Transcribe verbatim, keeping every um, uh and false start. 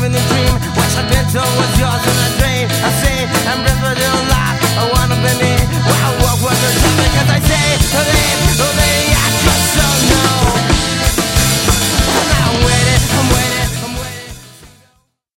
living a dream. Wish I'd been told what's yours in a dream. I say, I'm living a life, I wanna be me. Well, I walk with the traffic, cause I say, hey, oh,